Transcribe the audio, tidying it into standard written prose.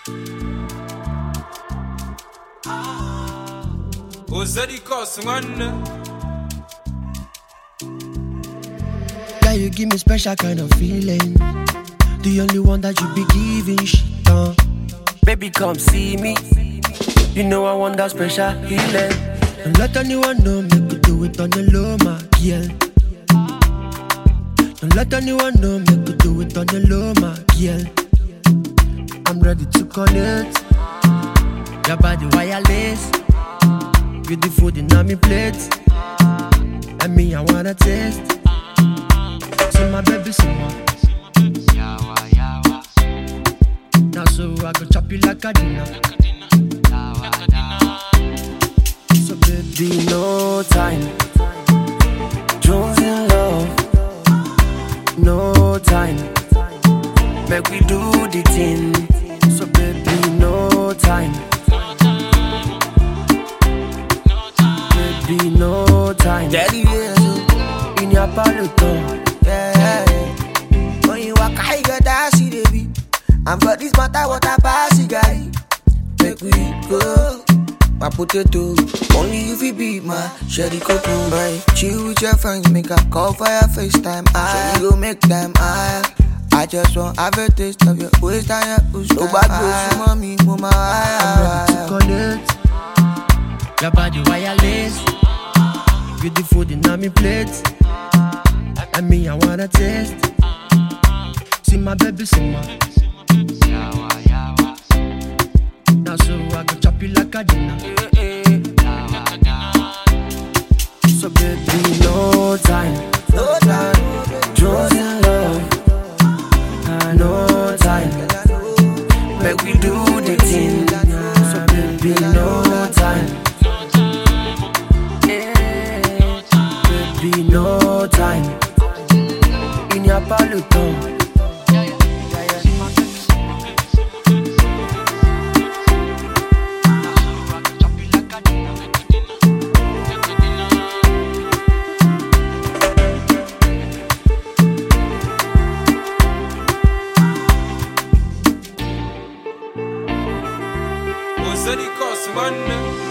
Yeah, you give me special kind of feeling. The only one that you be giving shit on. Baby, come see me. You know I want that special healing. Don't let anyone know, make you do it on the low, my girl. Don't let anyone know, make you do it on the low, my girl. I'm ready to connect. Your body wireless. Beautiful, the name plate. And me, I wanna taste. See my baby, see my. Yawa, yawa. Now so I go chop you like a dinner. So baby, no time. Jones in love. No time. Make we do the thing. So baby, no time. Baby, no time. Daddy, yeah, In your paluton. yeah. When you walk, I got that see baby. And for this matter, what I pass, you got it. Make we go. My potato, only you fi be my sherry cocoa. Right. Chill with your friends, make a call for your FaceTime. So you go make them I just want have a taste of your waist and your push. No bad girls, mommy, mama. I'm ready to connect. Your body wireless. Beautiful, the name plate. And me, I wanna taste. See my baby, see my. Yawa, yawa. Now so I go chop you like a dinner. So baby, no time. No time. Jones in love. No time. Make we do the thing. So baby, no time. Baby, no time. In your paluton. Zeddy Cosman.